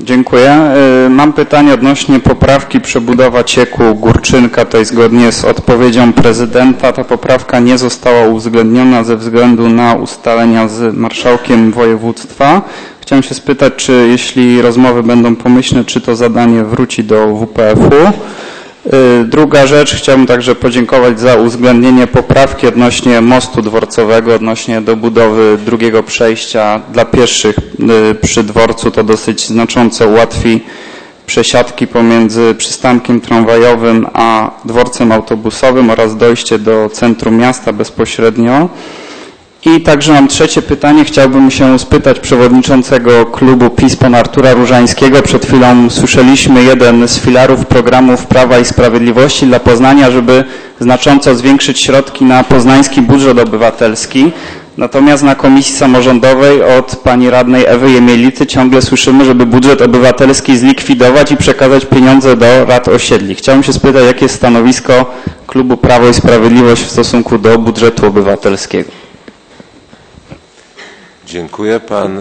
Dziękuję. Mam pytanie odnośnie poprawki przebudowa cieku Górczynka. Tutaj zgodnie z odpowiedzią prezydenta ta poprawka nie została uwzględniona ze względu na ustalenia z marszałkiem województwa. Chciałem się spytać, czy jeśli rozmowy będą pomyślne, czy to zadanie wróci do WPF-u. Druga rzecz, chciałbym także podziękować za uwzględnienie poprawki odnośnie mostu dworcowego, odnośnie dobudowy drugiego przejścia dla pieszych przy dworcu. To dosyć znacząco ułatwi przesiadki pomiędzy przystankiem tramwajowym a dworcem autobusowym oraz dojście do centrum miasta bezpośrednio. I także mam trzecie pytanie. Chciałbym się spytać przewodniczącego klubu PiS, pana Artura Różańskiego. Przed chwilą słyszeliśmy jeden z filarów programów Prawa i Sprawiedliwości dla Poznania, żeby znacząco zwiększyć środki na poznański budżet obywatelski. Natomiast na Komisji Samorządowej od pani radnej Ewy Jemielicy ciągle słyszymy, żeby budżet obywatelski zlikwidować i przekazać pieniądze do rad osiedli. Chciałbym się spytać, jakie jest stanowisko klubu Prawo i Sprawiedliwość w stosunku do budżetu obywatelskiego. Dziękuję. Pan